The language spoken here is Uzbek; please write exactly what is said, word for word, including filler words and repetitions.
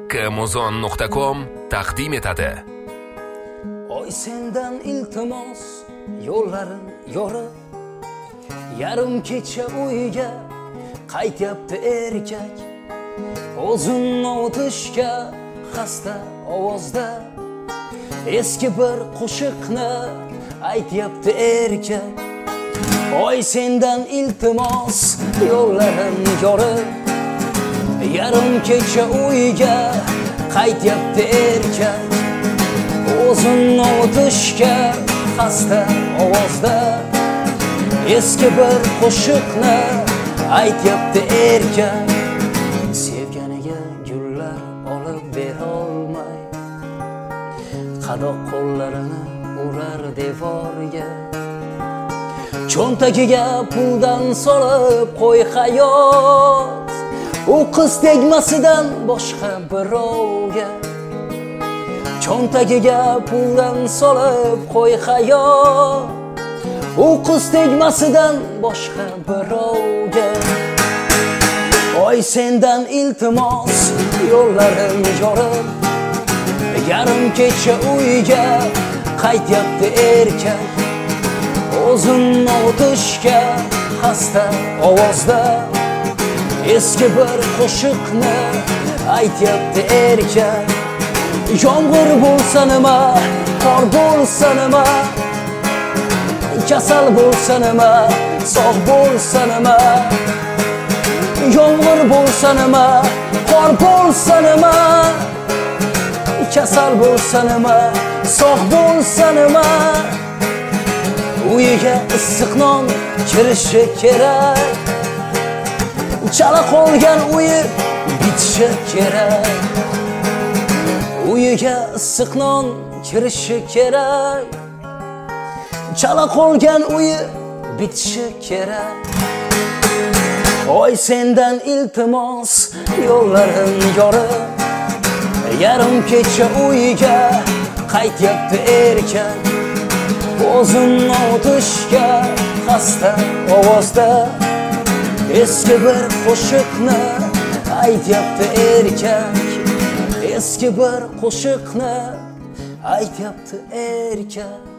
Kamuzon nuqta com taqdim etadi. Oy sendan iltimos yo'llarim yorib, yarim kecha uyga qaytyapti erkak. O'zini o'tishga xasta ovozda eski bir qo'shiqni aytyapti erkak. Oy sendan iltimos yo'llarim yorib, yarim kecha uyga qaytyapti erkak. O'zini o'tishga xasta ovozda eski bir qo'shiqni aytyapti erkak. Sevganiga gullar olib berolmay, qadoq qo'llarini urar devorga. Cho'ntagiga puldan solib qo'y hayot, u qiz tegmasidan boshqa birovga. Cho'ntagiga puldan solib qo'y hayot, u qiz tegmasidan boshqa birovga. Oy sendan iltimos yo'llarim yorib, yarim kecha uyga qaytyapti erkak. O'zini o'tishga xasta ovozda eski bir qo'shiqni aytyapti erkak. Yomg'ir bo'lsa nima, qor bo'lsa nima, kasal bo'lsa nima, sog' bo'lsa nima. Yomg'ir bo'lsa nima, qor bo'lsa nima, kasal bo'lsa nima, sog' bo'lsa nima. Uyiga issiq non kirishi kerak, chala qolgan uyi bitishi kerak. Uyiga issiq non kirishi kerak, chala qolgan uyi bitishi kerak. Oy sendan iltimos yo'llarim yorib, yarim kecha uyga qaytyapti erkak. O'zini o'tishga xasta ovozda eski bir qo'shiqni aytyapti erkak. Eski bir qo'shiqni aytyapti erkak.